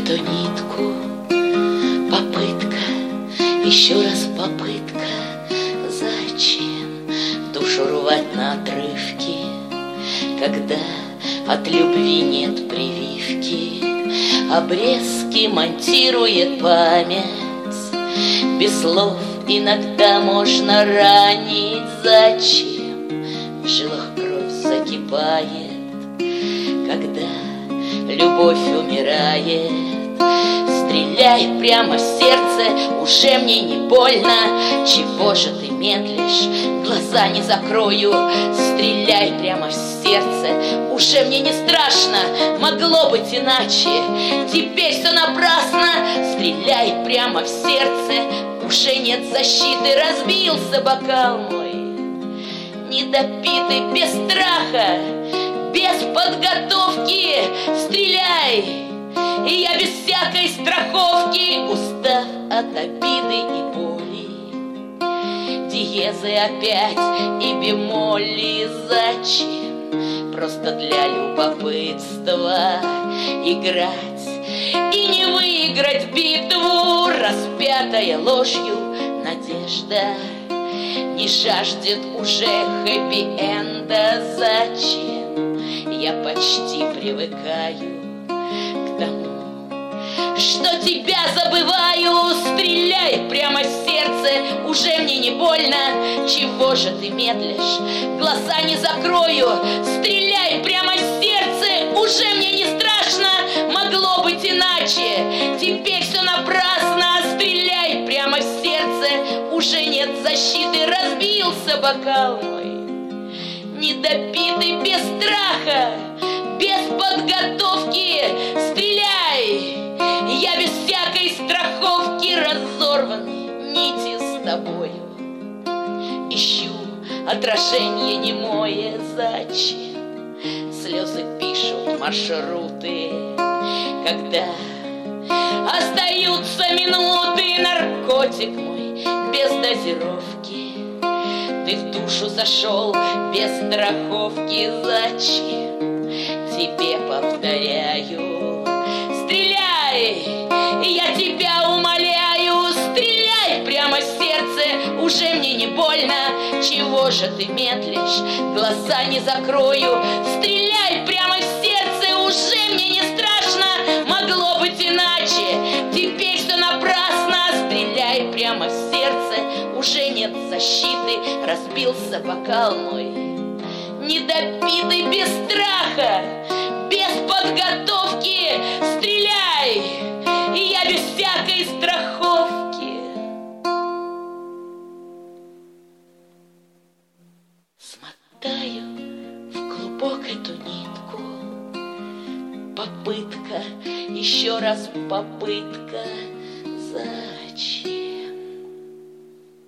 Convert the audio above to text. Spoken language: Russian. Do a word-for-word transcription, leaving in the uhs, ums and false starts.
эту нитку. Попытка, еще раз попытка. Зачем душу рвать на отрывки, когда от любви нет прививки? Обрезки монтирует память, без слов иногда можно ранить. Зачем в жилах кровь закипает, когда любовь умирает? Стреляй прямо в сердце, уже мне не больно. Чего же ты медлишь? Глаза не закрою. Стреляй прямо в сердце, уже мне не страшно. Могло быть иначе, теперь все напрасно. Стреляй прямо в сердце, уже нет защиты. Разбился бокал мой, недопитый, без страха, без подготовки. Стреляй, и я без всякой страховки, устав от обиды и боли. Диезы опять и бемоли. Зачем? Просто для любопытства играть и не выиграть битву. Распятая ложью надежда не жаждет уже хэппи-энда. Зачем? Я почти привыкаю к тому, что тебя забываю. Стреляй прямо в сердце, уже мне не больно. Чего же ты медлишь? Глаза не закрою. Стреляй прямо в сердце, уже мне не страшно. Могло быть иначе, теперь все напрасно. Стреляй прямо в сердце, уже нет защиты. Разбился бокал мой, недопитый, без страха, без подготовки. Стреляй, я без всякой страховки. Разорваны нити с тобою, ищу отражение немое. Зачем слезы пишут маршруты, когда остаются минуты? Наркотик мой без дозировки, ты в душу зашел без страховки. Зачем? Тебе повторяю, стреляй, я тебя умоляю. Стреляй прямо в сердце, уже мне не больно. Чего же ты медлишь? Глаза не закрою. Стреляй прямо в сердце, уже мне не страшно. Могло быть иначе, теперь все напрасно. Стреляй прямо в сердце, уже нет защиты. Разбился бокал мой, недопитый, без страха, без подготовки. Стреляй, и я без всякой страховки. Смотаю в клубок эту нитку. Попытка, еще раз попытка. Зачем?